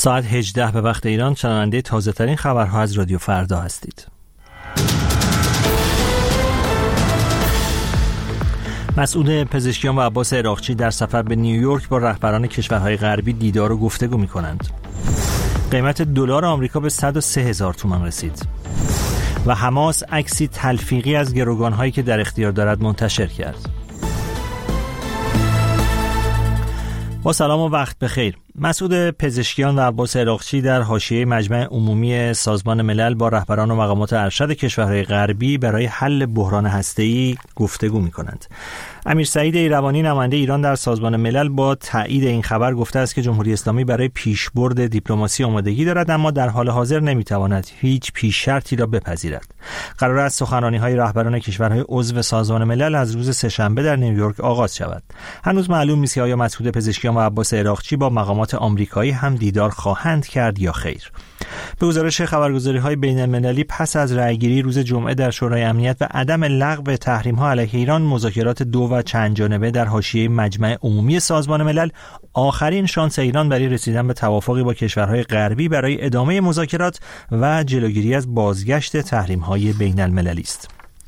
ساعت 18 به وقت ایران شنونده تازه ترین خبرها از رادیو فردا هستید. مسعود پزشکیان و عباس عراقچی در سفر به نیویورک با رهبران کشورهای غربی دیدار و گفتگو می‌کنند. قیمت دلار آمریکا به 103,000 تومان رسید. و حماس عکسی تلفیقی از گروگان‌هایی که در اختیار دارد منتشر کرد. با سلام و وقت بخیر. مسعود پزشکیان و عباس عراقچی در حاشیه مجمع عمومی سازمان ملل با رهبران و مقامات ارشد کشورهای غربی برای حل بحران هسته‌ای گفتگو می‌کنند. امیر سعید ایروانی نماینده ایران در سازمان ملل با تایید این خبر گفته است که جمهوری اسلامی برای پیشبرد دیپلماسی آمادگی دارد، اما در حال حاضر نمی‌تواند هیچ پیش شرطی را بپذیرد. قرار است سخنرانی‌های رهبران کشورهای عضو سازمان ملل از روز سه‌شنبه در نیویورک آغاز شود. هنوز معلوم نیست که آیا مسعود پزشکیان و عباس عراقچی با مقامات آمریکایی هم دیدار خواهند کرد یا خیر. به گزارش خبرگزاری‌های بین‌المللی پس از رأیگیری روز جمعه در شورای امنیت و عدم لغو تحریم‌ها علیه ایران، مذاکرات دو و چند جانبه در حاشیه مجمع عمومی سازمان ملل آخرین شانس ایران برای رسیدن به توافقی با کشورهای غربی برای ادامه مذاکرات و جلوگیری از بازگشت تحریم‌های بین‌المللی است.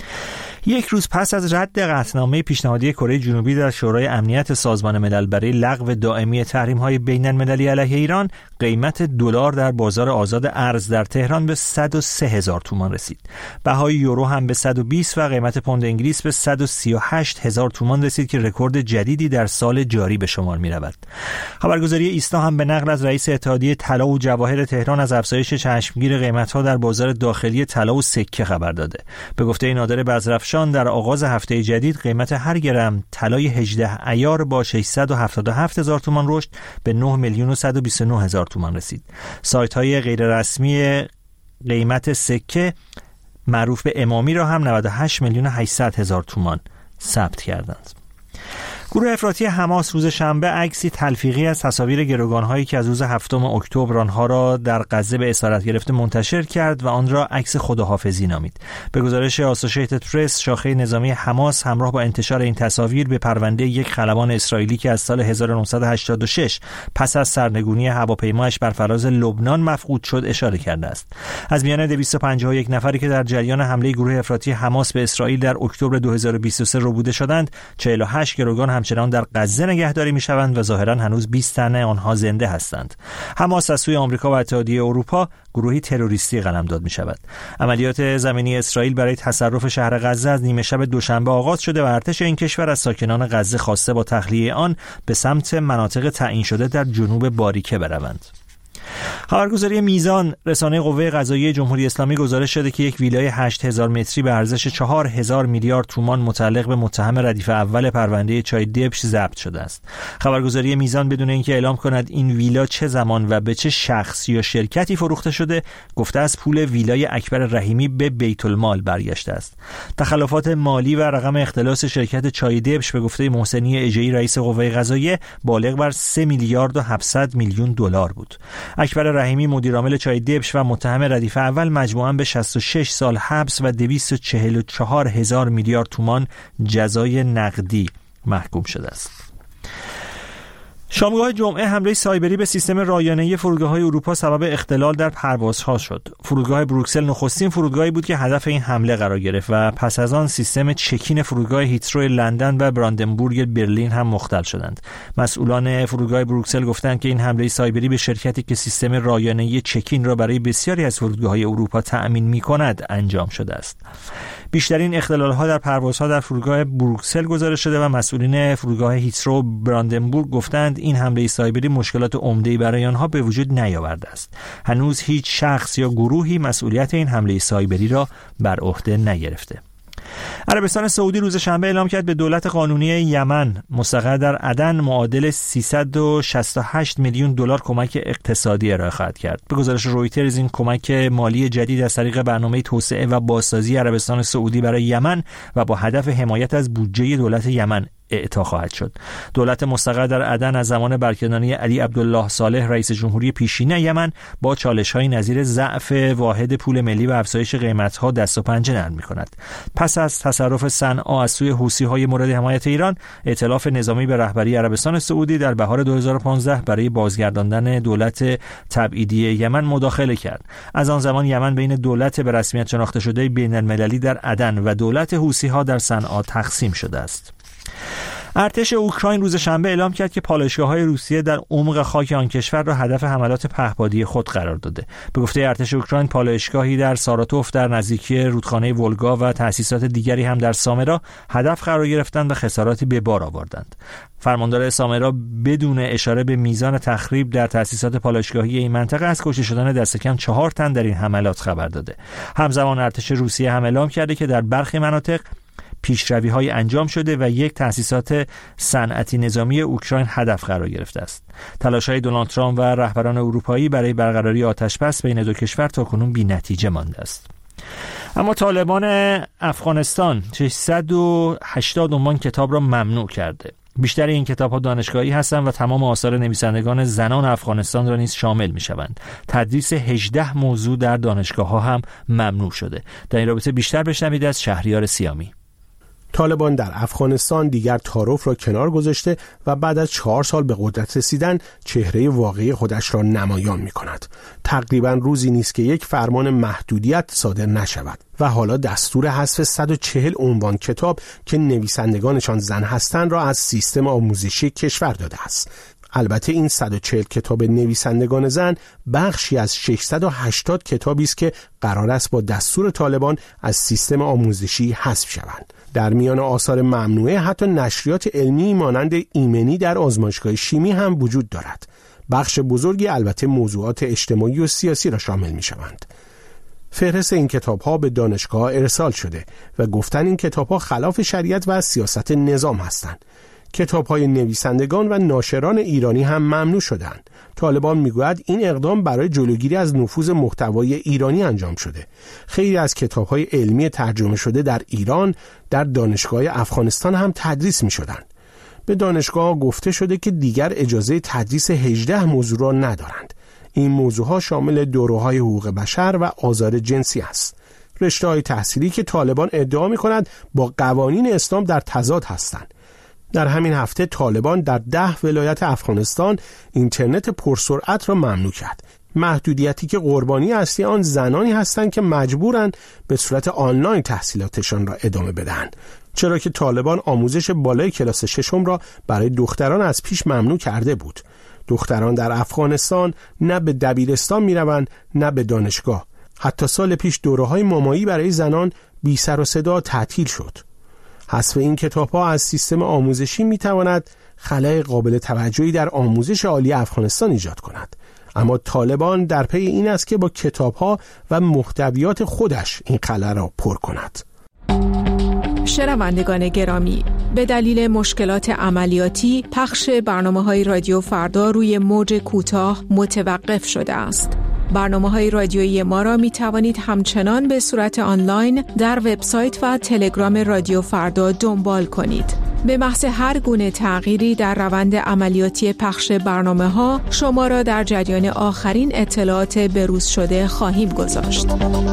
یک روز پس از رد قطعنامه پیشنهادی کره جنوبی در شورای امنیت سازمان ملل برای لغو دائمی تحریم‌های بین‌المللی علیه ایران، قیمت دلار در بازار آزاد ارز در تهران به 103,000 تومان رسید. بهای یورو هم به 120 و قیمت پوند انگلیس به 138,000 تومان رسید که رکورد جدیدی در سال جاری به شمار می‌رود. خبرگزاری ایسنا هم به نقل از رئیس اتحادیه طلا و جواهر تهران از افزایش چشمگیر قیمت‌ها در بازار داخلی طلا و سکه خبر داده. به گفته نادر بزرفشان، در آغاز هفته جدید قیمت هر گرم طلای 18 عیار با 677,000 تومان رشد به 9,129,000 تومان رسید. سایت‌های غیررسمی قیمت سکه معروف به امامی را هم 98,800,000 تومان ثبت کردند. گروه افراطی حماس روز شنبه عکسی تلفیقی از تصاویر گروگان‌هایی که از روز 7 اکتبر آنها را در غزه به اسارت گرفته منتشر کرد و آن را عکس خداحافظی نامید. به گزارش آسوشیتد پرس، شاخه نظامی حماس همراه با انتشار این تصاویر به پرونده یک خلبان اسرائیلی که از سال 1986 پس از سرنگونی هواپیمایش بر فراز لبنان مفقود شد اشاره کرده است. از میان 251 نفری که در جریان حمله گروه افراطی حماس به اسرائیل در اکتبر 2023 ربوده شدند، 48 گروگان همچنان در غزه نگهداری می‌شوند و ظاهراً هنوز 20 تن آنها زنده هستند. حماس از سوی آمریکا و اتحادیه اروپا گروهی تروریستی قلمداد می‌شود. عملیات زمینی اسرائیل برای تصرف شهر غزه از نیمه شب دوشنبه آغاز شده و ارتش این کشور از ساکنان غزه خواسته با تخلیه آن به سمت مناطق تعیین شده در جنوب باریکه بروند. خبرگزاری میزان، رسانه قوه قضاییه جمهوری اسلامی، گزارش شده که یک ویلای 8,000 متری به ارزش 4,000 میلیارد تومان متعلق به متهم ردیف اول پرونده چای دبش ضبط شده است. خبرگزاری میزان بدون اینکه اعلام کند این ویلا چه زمان و به چه شخص یا شرکتی فروخته شده، گفته از پول ویلای اکبر رحیمی به بیت المال برگشته است. تخلفات مالی و رقم اختلاس شرکت چای دبش به گفته محسنی اژه‌ای، رئیس قوه قضاییه، بالغ بر 3 میلیارد و 700 میلیون دلار بود. اکبر رحیمی، مدیر عامل چای دبش و متهم ردیف اول، مجموعاً به 66 سال حبس و 244,000 میلیارد تومان جزای نقدی محکوم شده است. شامگاه جمعه حمله سایبری به سیستم رایانه‌ای فرودگاه‌های اروپا سبب اختلال در پروازها شد. فرودگاه بروکسل نخستین فرودگاهی بود که هدف این حمله قرار گرفت و پس از آن سیستم چکین فرودگاه هیترو لندن و براندنبورگ برلین هم مختل شدند. مسئولان فرودگاه بروکسل گفتند که این حمله سایبری به شرکتی که سیستم رایانه‌ای چکین را برای بسیاری از فرودگاه‌های اروپا تأمین می‌کند انجام شده است. بیشترین اختلال‌ها در پروازها در فرودگاه بروکسل گزارش شده و مسئولین فرودگاه هیترو براندنبورگ گفتند این حمله سایبری مشکلات عمده‌ای برای آنها به وجود نیاورده است. هنوز هیچ شخص یا گروهی مسئولیت این حمله سایبری را بر عهده نگرفته. عربستان سعودی روز شنبه اعلام کرد به دولت قانونی یمن مستقر در عدن معادل 368 میلیون دلار کمک اقتصادی ارائه خواهد کرد. به گزارش رویترز، این کمک مالی جدید از طریق برنامه توسعه و بازسازی عربستان سعودی برای یمن و با هدف حمایت از بودجه دولت یمن اعطا خواهد شد. دولت مستقر در عدن از زمان برکناری علی عبدالله صالح رئیس جمهوری پیشین یمن با چالش‌های نظیر ضعف واحد پول ملی و افزایش قیمت‌ها دست و پنجه نرم می‌کند. پس از تصرف صنعا از سوی حوثی‌های مورد حمایت ایران، ائتلاف نظامی به رهبری عربستان سعودی در بهار 2015 برای بازگرداندن دولت تبعیدی یمن مداخله کرد. از آن زمان یمن بین دولت به رسمیت شناخته شده بین‌المللی در عدن و دولت حوثی‌ها در صنعا تقسیم شده است. ارتش اوکراین روز شنبه اعلام کرد که پالایشگاه‌های روسیه در عمق خاک آن کشور را هدف حملات پهپادی خود قرار داده. به گفته ارتش اوکراین، پالایشگاهی در ساراتوف در نزدیکی رودخانه ولگا و تأسیسات دیگری هم در سامرا هدف قرار گرفتند و خساراتی به بار آوردند. فرماندار سامرا بدون اشاره به میزان تخریب در تأسیسات پالایشگاهی این منطقه از کشته شدن دست کم 4 تن در این حملات خبر داده. همزمان ارتش روسیه هم اعلام کرده که در برخی مناطق پیشروی‌های انجام شده و یک تأسیسات صنعتی نظامی اوکراین هدف قرار گرفته است. تلاش‌های دونالد ترامپ و رهبران اروپایی برای برقراری آتش‌بس بین دو کشور تاکنون بی‌نتیجه مانده است. اما طالبان افغانستان 680 عنوان کتاب را ممنوع کرده. بیشتر این کتاب‌ها دانشگاهی هستند و تمام آثار نویسندگان زنان افغانستان را نیز شامل می‌شوند. تدریس 18 موضوع در دانشگاه‌ها هم ممنوع شده. در این رابطه بیشتر بشنوید از شهریار سیامی. طالبان در افغانستان دیگر تعارف را کنار گذاشته و بعد از 4 سال به قدرت رسیدن چهره واقعی خودش را نمایان می کند. تقریبا روزی نیست که یک فرمان محدودیت صادر نشود و حالا دستور حذف 140 عنوان کتاب که نویسندگانشان زن هستند را از سیستم آموزشی کشور داده است. البته این 140 کتاب نویسندگان زن بخشی از 680 کتابی است که قرار است با دستور طالبان از سیستم آموزشی حذف شوند. در میان آثار ممنوعه حتی نشریات علمی مانند ایمنی در آزمایشگاه شیمی هم وجود دارد. بخش بزرگی البته موضوعات اجتماعی و سیاسی را شامل می شوند. فهرست این کتاب‌ها به دانشگاه ارسال شده و گفتن این کتاب‌ها خلاف شریعت و سیاست نظام هستند. کتاب‌های نویسندگان و ناشران ایرانی هم ممنوع شدند. طالبان میگوید این اقدام برای جلوگیری از نفوذ محتوای ایرانی انجام شده. خیلی از کتاب‌های علمی ترجمه شده در ایران در دانشگاه افغانستان هم تدریس می‌شدند. به دانشگاه گفته شده که دیگر اجازه تدریس 18 موضوع را ندارند. این موضوعها شامل دوره‌های حقوق بشر و آزار جنسی است. رشته‌های تحصیلی که طالبان ادعا می‌کنند با قوانین اسلام در تضاد هستند. در همین هفته طالبان در 10 ولایت افغانستان اینترنت پرسرعت را ممنوع کرد. محدودیتی که قربانی اصلی آن زنانی هستند که مجبورند به صورت آنلاین تحصیلاتشان را ادامه بدهند. چرا که طالبان آموزش بالای کلاس 6 را برای دختران از پیش ممنوع کرده بود. دختران در افغانستان نه به دبیرستان میروند نه به دانشگاه. حتی سال پیش دوره‌های مامایی برای زنان بی سر و صدا تعطیل شد. حذف این کتاب‌ها از سیستم آموزشی می‌تواند خلأ قابل توجهی در آموزش عالی افغانستان ایجاد کند. اما طالبان در پی این است که با کتاب‌ها و محتویات خودش این خلأ را پر کند. شنوندگان گرامی، به دلیل مشکلات عملیاتی پخش برنامه‌های رادیو فردا روی موج کوتاه متوقف شده است. برنامه‌های رادیویی ما را می توانید همچنان به صورت آنلاین در وبسایت و تلگرام رادیو فردا دنبال کنید. به محض هر گونه تغییری در روند عملیاتی پخش برنامه‌ها شما را در جریان آخرین اطلاعات بروز شده خواهیم گذاشت.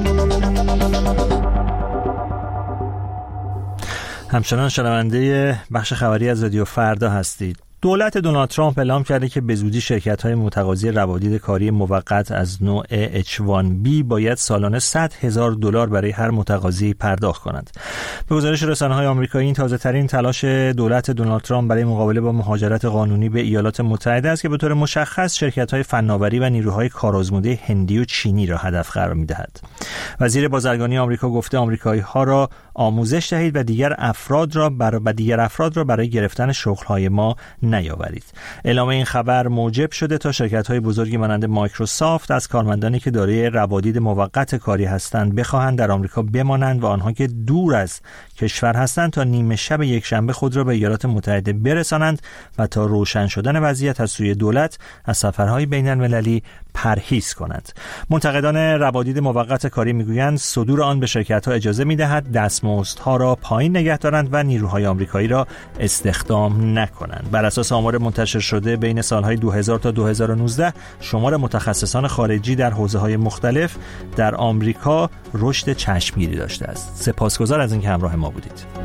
همچنان شنونده بخش خبری از رادیو فردا هستید. دولت دونالد ترامپ اعلام کرده که به زودی شرکت‌های متقاضی روادید کاری موقت از نوع H1B باید سالانه $100,000 برای هر متقاضی پرداخت کنند. به گزارش رسانه‌های آمریکایی این تازه‌ترین تلاش دولت دونالد ترامپ برای مقابله با مهاجرت قانونی به ایالات متحده است که به طور مشخص شرکت‌های فناوری و نیروهای کارآزموده هندی و چینی را هدف قرار می‌دهد. وزیر بازرگانی آمریکا گفته آمریکایی‌ها را آموزش دهید و دیگر افراد را برای گرفتن شغل‌های ما نیاورید. اعلام این خبر موجب شده تا شرکت‌های بزرگی مانند مایکروسافت از کارمندانی که دارای روادید موقت کاری هستند بخواهند در آمریکا بمانند و آنها که دور از کشور هستند تا نیمه شب یکشنبه خود را به ایالات متحده برسانند و تا روشن شدن وضعیت از سوی دولت از سفرهای بین‌المللی پرهیز کنند. منتقدان روادید موقت کاری میگویند صدور آن به شرکت‌ها اجازه می‌دهد دستمزدها را پایین نگه دارند و نیروهای آمریکایی را استخدام نکنند. بر اساس آمار منتشر شده بین سالهای 2000 تا 2019 شمار متخصصان خارجی در حوزه‌های مختلف در آمریکا رشد چشمگیری داشته است. سپاسگزار از اینکه همراه ما بودید.